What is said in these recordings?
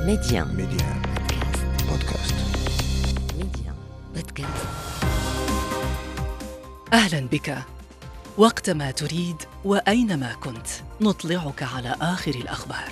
ميديان بودكاست. أهلا بك. وقتما تريد وأينما كنت نطلعك على آخر الأخبار.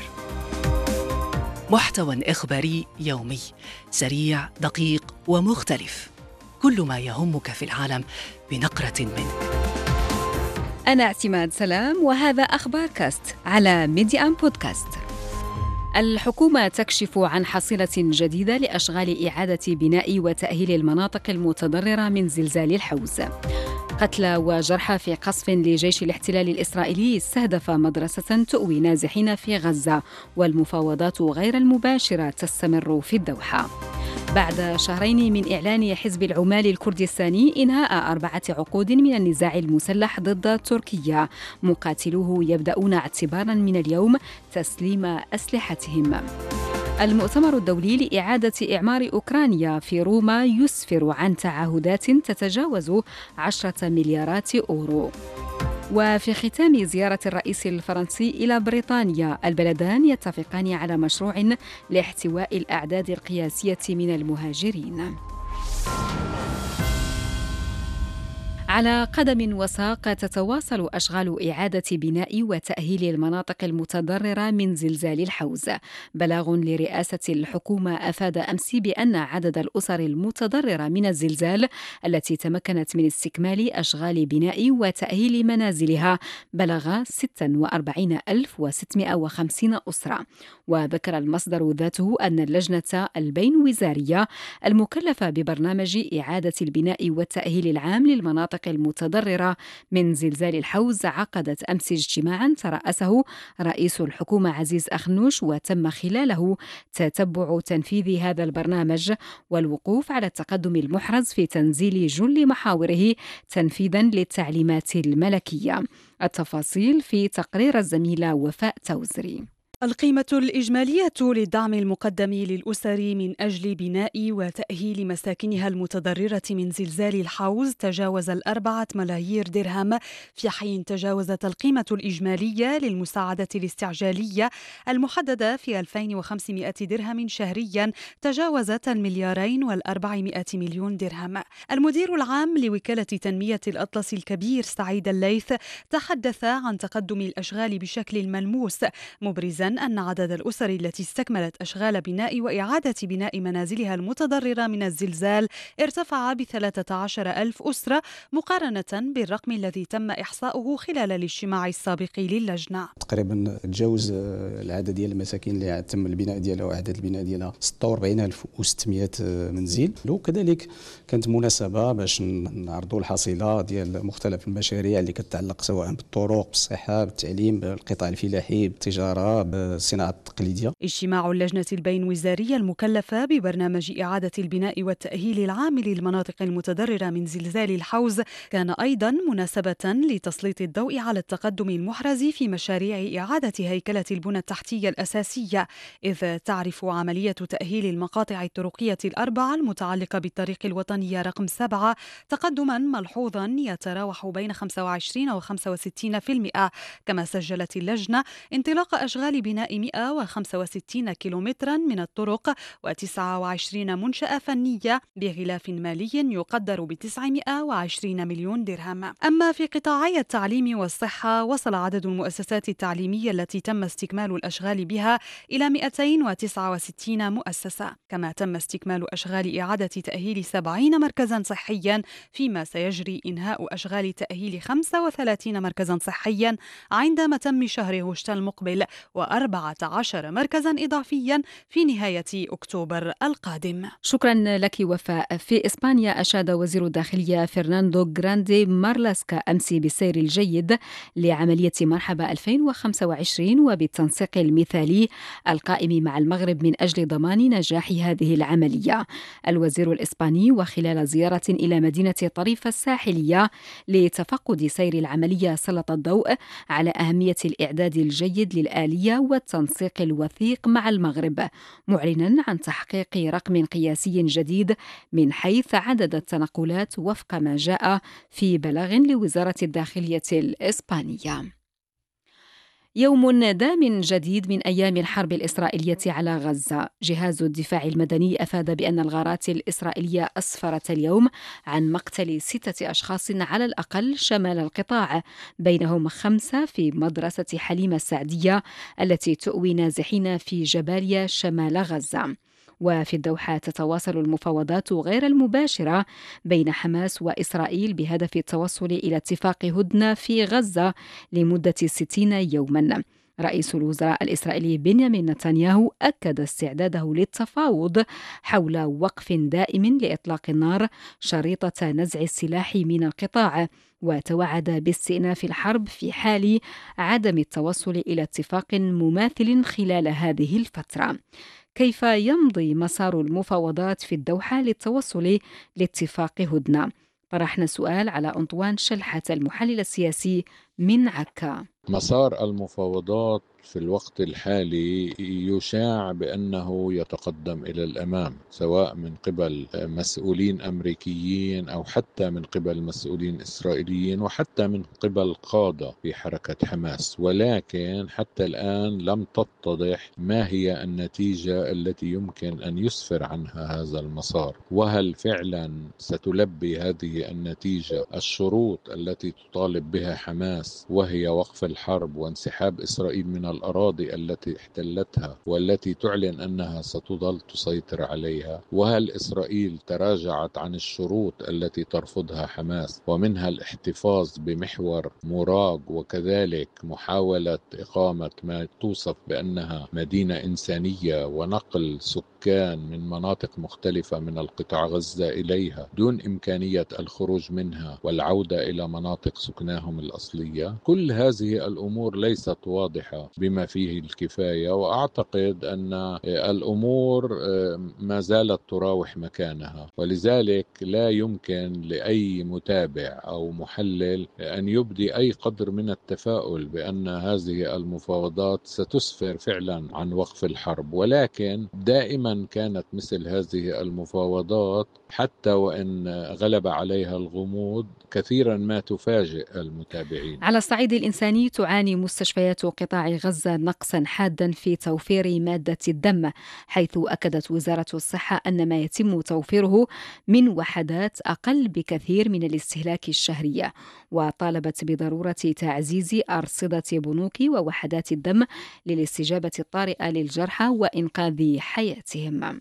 محتوى إخباري يومي سريع دقيق ومختلف، كل ما يهمك في العالم بنقرة منه. أنا اعتماد سلام وهذا أخبار كاست على ميديان بودكاست. الحكومة تكشف عن حصيلة جديدة لأشغال إعادة بناء وتأهيل المناطق المتضررة من زلزال الحوز. قتلى وجرحى في قصف لجيش الاحتلال الإسرائيلي استهدف مدرسة تؤوي نازحين في غزة، والمفاوضات غير المباشرة تستمر في الدوحة. بعد شهرين من إعلان حزب العمال الكردستاني إنهاء 4 عقود من النزاع المسلح ضد تركيا، مقاتلوه يبدأون اعتباراً من اليوم تسليم أسلحتهم. المؤتمر الدولي لإعادة إعمار أوكرانيا في روما يسفر عن تعهدات تتجاوز 10 مليارات أورو. وفي ختام زيارة الرئيس الفرنسي إلى بريطانيا، البلدان يتفقان على مشروع لاحتواء الأعداد القياسية من المهاجرين. على قدم وساق تتواصل أشغال إعادة بناء وتأهيل المناطق المتضررة من زلزال الحوز. بلاغ لرئاسة الحكومة أفاد أمس بأن عدد الأسر المتضررة من الزلزال التي تمكنت من استكمال أشغال بناء وتأهيل منازلها بلغ 46650 أسرة. وذكر المصدر ذاته أن اللجنة البينوزارية المكلفة ببرنامج إعادة البناء والتأهيل العام للمناطق المتضررة من زلزال الحوز عقدت أمس اجتماعاً ترأسه رئيس الحكومة عزيز أخنوش، وتم خلاله تتبع تنفيذ هذا البرنامج والوقوف على التقدم المحرز في تنزيل جل محاوره تنفيذاً للتعليمات الملكية. التفاصيل في تقرير الزميلة وفاء توزري. القيمة الإجمالية للدعم المقدم للأسر من أجل بناء وتأهيل مساكنها المتضررة من زلزال الحوز تجاوز 4 ملايير درهم، في حين تجاوزت القيمة الإجمالية للمساعدة الاستعجالية المحددة في 2500 درهم شهريا تجاوزت 2.4 مليار درهم. المدير العام لوكالة تنمية الأطلس الكبير سعيد الليث تحدث عن تقدم الأشغال بشكل ملموس، مبرزا أن عدد الأسر التي استكملت أشغال بناء وإعادة بناء منازلها المتضررة من الزلزال ارتفع ب13,000 أسرة مقارنة بالرقم الذي تم إحصاؤه خلال الاجتماع السابق للجنة. تقريبا تجاوز العدد ديال المساكن اللي تم البناء ديالها وإعادة البناء ديالها 46,600 منزل. وكذلك كانت مناسبة باش نعرضوا الحصيلة ديال مختلف المشاريع اللي كتتعلق سواء بالطرق، بالصحة، بالتعليم، بالقطاع الفلاحي، بالتجارة، بالصناعة التقليدية. اجتماع اللجنة البينوزارية المكلفة ببرنامج إعادة البناء والتأهيل العام للمناطق المتضررة من زلزال الحوز كان أيضا مناسبة لتسليط الضوء على التقدم المحرز في مشاريع إعادة هيكلة البنى التحتية الأساسية، إذ تعرف عملية تأهيل المقاطع الطرقية ال4 المتعلقة بالطريق الوطني رقم 7 تقدما ملحوظا يتراوح بين 25 و 65%. كما سجلت اللجنة انطلاق أشغال بناء 165 كيلومترا من الطرق و29 منشأة فنية بغلاف مالي يقدر ب920 مليون درهم. أما في قطاعي التعليم والصحة، وصل عدد المؤسسات التعليمية التي تم استكمال الأشغال بها إلى 269 مؤسسة. كما تم استكمال أشغال إعادة تأهيل 70 مركزا صحيا، فيما سيجري إنهاء أشغال تأهيل 35 مركزا صحيا عندما تم شهر غشت المقبل، و14 مركزا إضافيا في نهاية أكتوبر القادم. شكرا لك وفاء. في إسبانيا أشاد وزير الداخلية فرناندو غراندي مارلاسكا أمس بالسير الجيد لعملية مرحبا 2025 وبالتنسيق المثالي القائم مع المغرب من أجل ضمان نجاح هذه العملية. الوزير الإسباني وخلال زيارة إلى مدينة طريف الساحلية لتفقد سير العملية سلط الضوء على أهمية الإعداد الجيد للآلية والتنسيق الوثيق مع المغرب، معلنا عن تحقيق رقم قياسي جديد من حيث عدد التنقلات وفق ما جاء في بلاغ لوزارة الداخلية الإسبانية. يوم دام جديد من أيام الحرب الإسرائيلية على غزة. جهاز الدفاع المدني أفاد بأن الغارات الإسرائيلية أسفرت اليوم عن مقتل 6 أشخاص على الأقل شمال القطاع، بينهم 5 في مدرسة حليمة السعدية التي تؤوي نازحين في جباليا شمال غزة. وفي الدوحة تتواصل المفاوضات غير المباشرة بين حماس وإسرائيل بهدف التوصل إلى اتفاق هدنة في غزة لمدة 60 يوما. رئيس الوزراء الإسرائيلي بنيامين نتنياهو أكد استعداده للتفاوض حول وقف دائم لإطلاق النار شريطة نزع السلاح من القطاع، وتوعد باستئناف الحرب في حال عدم التوصل إلى اتفاق مماثل خلال هذه الفترة. كيف يمضي مسار المفاوضات في الدوحة للتوصل لاتفاق هدنة؟ طرحنا سؤال على أنطوان شلحة المحلل السياسي من عكا. مسار المفاوضات في الوقت الحالي يشاع بأنه يتقدم إلى الأمام، سواء من قبل مسؤولين أمريكيين أو حتى من قبل مسؤولين إسرائيليين وحتى من قبل قادة في حركة حماس، ولكن حتى الآن لم تتضح ما هي النتيجة التي يمكن أن يسفر عنها هذا المسار، وهل فعلا ستلبي هذه النتيجة الشروط التي تطالب بها حماس، وهي وقف الحرب وانسحاب إسرائيل من الأراضي التي احتلتها والتي تعلن أنها ستظل تسيطر عليها، وهل إسرائيل تراجعت عن الشروط التي ترفضها حماس ومنها الاحتفاظ بمحور مراغ وكذلك محاولة إقامة ما توصف بأنها مدينة إنسانية ونقل سكان من مناطق مختلفة من القطاع غزة إليها دون إمكانية الخروج منها والعودة إلى مناطق سكناهم الأصلية. كل هذه الأمور ليست واضحة بما فيه الكفاية، وأعتقد أن الأمور ما زالت تراوح مكانها، ولذلك لا يمكن لأي متابع أو محلل أن يبدي أي قدر من التفاؤل بأن هذه المفاوضات ستسفر فعلا عن وقف الحرب. ولكن دائما كانت مثل هذه المفاوضات حتى وإن غلب عليها الغموض كثيرا ما تفاجئ المتابعين. على الصعيد الإنساني تعاني مستشفيات قطاع غزة نقصا حادا في توفير مادة الدم، حيث أكدت وزارة الصحة أن ما يتم توفيره من وحدات أقل بكثير من الاستهلاك الشهري، وطالبت بضرورة تعزيز أرصدة بنوك ووحدات الدم للاستجابة الطارئة للجرحى وإنقاذ حياتهم.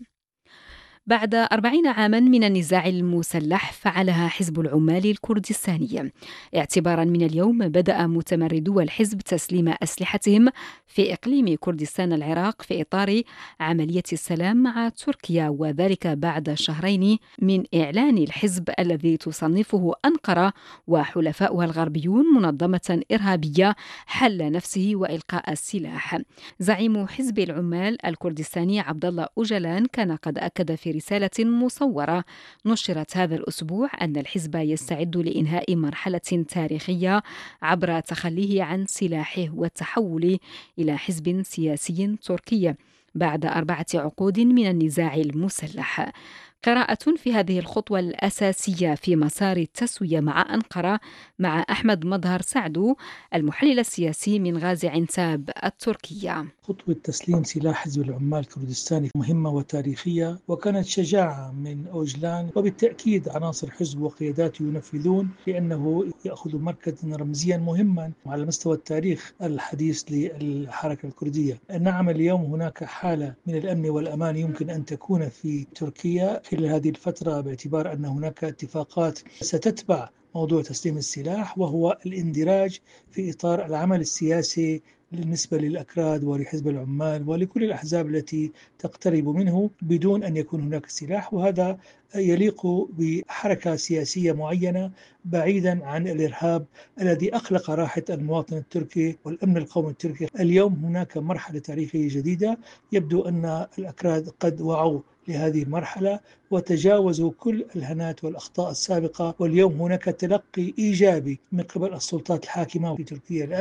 بعد 40 عاما من النزاع المسلح فعلها حزب العمال الكردستاني. اعتبارا من اليوم بدأ متمردو الحزب تسليم أسلحتهم في إقليم كردستان العراق في إطار عملية السلام مع تركيا، وذلك بعد شهرين من إعلان الحزب الذي تصنفه أنقرة وحلفاؤها الغربيون منظمة إرهابية حل نفسه وإلقاء السلاح. زعيم حزب العمال الكردستاني عبد الله أوجلان كان قد أكد في رسالة مصورة نشرت هذا الأسبوع أن الحزب يستعد لإنهاء مرحلة تاريخية عبر تخليه عن سلاحه والتحول إلى حزب سياسي تركي بعد 4 عقود من النزاع المسلح. قراءة في هذه الخطوة الأساسية في مسار التسوية مع أنقرة مع أحمد مظهر سعدو المحلل السياسي من غازي عنتاب التركية. خطوة تسليم سلاح حزب العمال الكردستاني مهمة وتاريخية، وكانت شجاعة من أوجلان، وبالتأكيد عناصر حزب وقياداته ينفذون لأنه يأخذ مركزا رمزيا مهما على مستوى التاريخ الحديث للحركة الكردية. نعم، اليوم هناك حالة من الأمن والأمان يمكن أن تكون في تركيا خلال هذه الفترة، باعتبار أن هناك اتفاقات ستتبع موضوع تسليم السلاح، وهو الاندراج في إطار العمل السياسي بالنسبة للأكراد ولحزب العمال ولكل الأحزاب التي تقترب منه بدون أن يكون هناك سلاح، وهذا يليق بحركة سياسية معينة بعيدا عن الإرهاب الذي أقلق راحة المواطن التركي والأمن القومي التركي. اليوم هناك مرحلة تاريخية جديدة، يبدو أن الأكراد قد وعوا لهذه المرحلة وتجاوزوا كل الهنات والأخطاء السابقة، واليوم هناك تلقي إيجابي من قبل السلطات الحاكمة في تركيا الآن.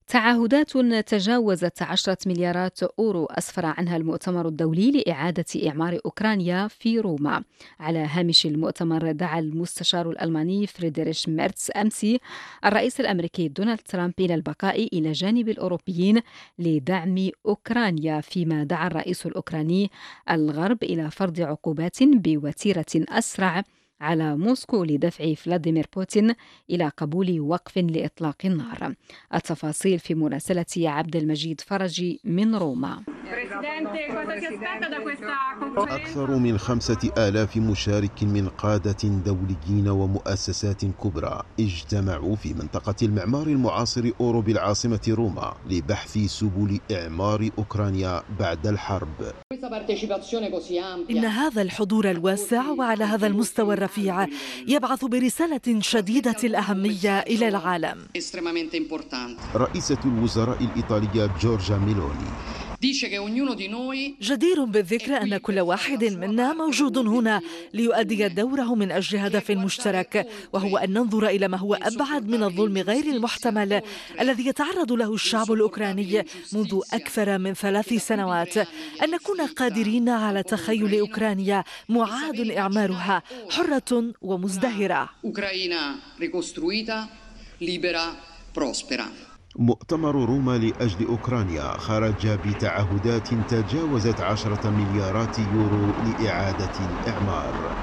تعهدات تجاوزت 10 مليارات أورو أسفر عنها المؤتمر الدولي لإعادة إعمار أوكرانيا في روما. على هامش المؤتمر دعا المستشار الألماني فريدريش ميرتس أمس الرئيس الأمريكي دونالد ترامب إلى البقاء إلى جانب الأوروبيين لدعم أوكرانيا، فيما دعا الرئيس الأوكراني الغرب إلى فرض عقوبات بوتيرة أسرع على موسكو لدفع فلاديمير بوتين إلى قبول وقف لإطلاق النار. التفاصيل في مراسلة عبد المجيد فرجي من روما. أكثر من 5,000 مشارك من قادة دوليين ومؤسسات كبرى اجتمعوا في منطقة المعمار المعاصر أورو بالعاصمة روما لبحث سبل إعمار أوكرانيا بعد الحرب. إن هذا الحضور الواسع وعلى هذا المستوى الرفيع يبعث برسالة شديدة الأهمية إلى العالم. رئيسة الوزراء الإيطالية جورجا ميلوني: جدير بالذكر أن كل واحد منا موجود هنا ليؤدي دوره من أجل هدف مشترك، وهو أن ننظر إلى ما هو أبعد من الظلم غير المحتمل الذي يتعرض له الشعب الأوكراني منذ أكثر من 3 سنوات، أن نكون قادرين على تخيل أوكرانيا معاد إعمارها حرة ومزدهرة. مؤتمر روما لأجل أوكرانيا خرج بتعهدات تجاوزت 10 مليارات يورو لإعادة الإعمار.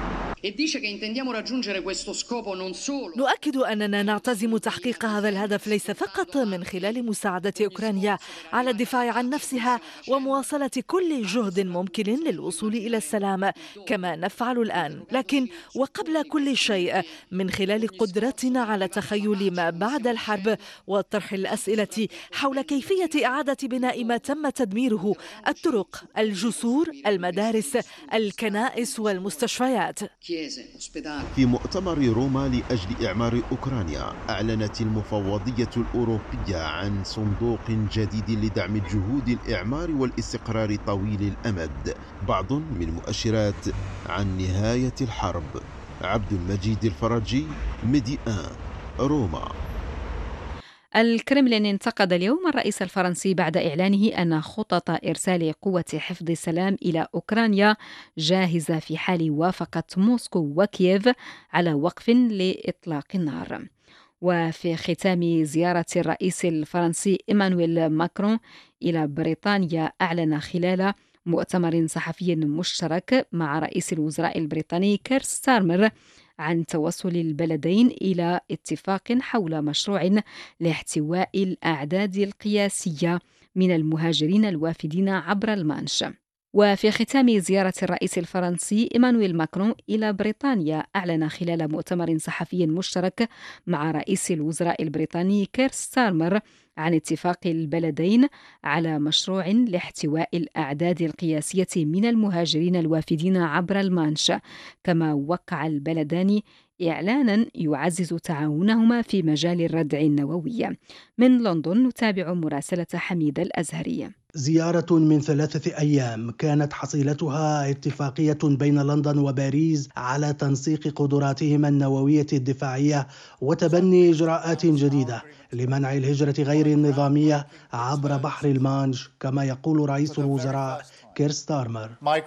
نؤكد أننا نعتزم تحقيق هذا الهدف ليس فقط من خلال مساعدة أوكرانيا على الدفاع عن نفسها ومواصلة كل جهد ممكن للوصول إلى السلام كما نفعل الآن، لكن وقبل كل شيء من خلال قدرتنا على تخيل ما بعد الحرب وطرح الأسئلة حول كيفية إعادة بناء ما تم تدميره: الطرق، الجسور، المدارس، الكنائس والمستشفيات. في مؤتمر روما لأجل إعمار أوكرانيا أعلنت المفوضية الأوروبية عن صندوق جديد لدعم جهود الإعمار والاستقرار طويل الأمد، بعض من المؤشرات عن نهاية الحرب. عبد المجيد الفرجي، ميديان، روما. الكرملين انتقد اليوم الرئيس الفرنسي بعد إعلانه أن خطط إرسال قوة حفظ السلام إلى أوكرانيا جاهزة في حال وافقت موسكو وكييف على وقف لإطلاق النار. وفي ختام زيارة الرئيس الفرنسي إيمانويل ماكرون إلى بريطانيا، أعلن خلال مؤتمر صحفي مشترك مع رئيس الوزراء البريطاني كير ستارمر عن توصل البلدين إلى اتفاق حول مشروع لاحتواء الأعداد القياسية من المهاجرين الوافدين عبر المانش. وفي ختام زيارة الرئيس الفرنسي إيمانويل ماكرون إلى بريطانيا، أعلن خلال مؤتمر صحفي مشترك مع رئيس الوزراء البريطاني كير ستارمر عن اتفاق البلدين على مشروع لاحتواء الأعداد القياسية من المهاجرين الوافدين عبر المانش، كما وقع البلدان إعلانا يعزز تعاونهما في مجال الردع النووي. من لندن نتابع مراسلة حميد الأزهري. زيارة من 3 أيام كانت حصيلتها اتفاقية بين لندن وباريس على تنسيق قدراتهما النووية الدفاعية وتبني إجراءات جديدة لمنع الهجرة غير النظامية عبر بحر المانش، كما يقول رئيس الوزراء كير ستارمر.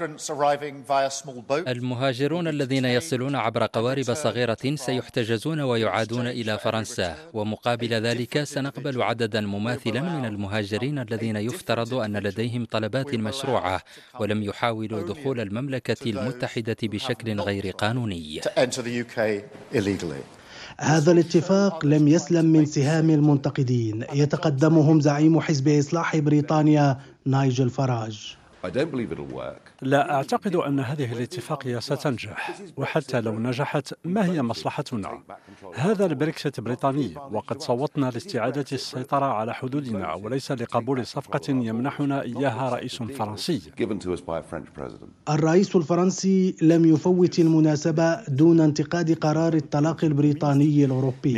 المهاجرون الذين يصلون عبر قوارب صغيرة سيحتجزون ويعادون إلى فرنسا، ومقابل ذلك سنقبل عددا مماثلا من المهاجرين الذين يفترض أن لديهم طلبات مشروعة ولم يحاولوا دخول المملكة المتحدة بشكل غير قانوني. هذا الاتفاق لم يسلم من سهام المنتقدين، يتقدمهم زعيم حزب إصلاح بريطانيا نايجل فراج. لا أعتقد أن هذه الاتفاقية ستنجح، وحتى لو نجحت ما هي مصلحتنا؟ هذا البريكسيت بريطاني، وقد صوتنا لاستعادة السيطرة على حدودنا وليس لقبول صفقة يمنحنا إياها رئيس فرنسي. الرئيس الفرنسي لم يفوت المناسبة دون انتقاد قرار الطلاق البريطاني الأوروبي.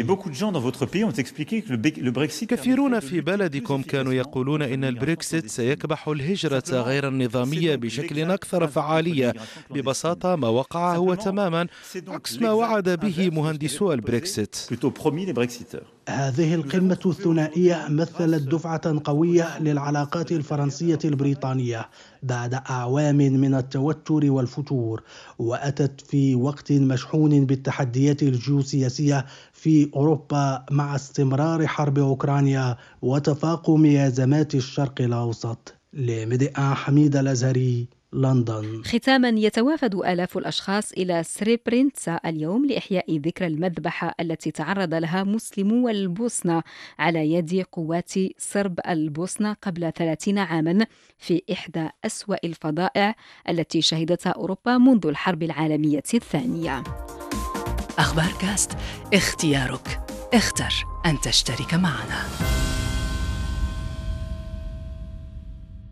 كثيرون في بلدكم كانوا يقولون إن البريكسيت سيكبح الهجرة غير النظامية بشكل أكثر فعالية. ببساطة ما وقع هو تماما عكس ما وعد به مهندسو البريكسيت. هذه القمة الثنائية مثلت دفعة قوية للعلاقات الفرنسية البريطانية بعد أعوام من التوتر والفتور، وأتت في وقت مشحون بالتحديات الجيوسياسية في أوروبا مع استمرار حرب أوكرانيا وتفاقم أزمات الشرق الأوسط. لميديا حميد الأزهري، لندن. ختاما، يتوافد آلاف الأشخاص إلى سريبرينتسا اليوم لإحياء ذكرى المذبحة التي تعرض لها مسلمو البوسنة على يد قوات صرب البوسنة قبل 30 عاما في إحدى أسوأ الفظائع التي شهدتها أوروبا منذ الحرب العالمية الثانية. أخبار كاست، اختيارك، اختر أن تشترك معنا.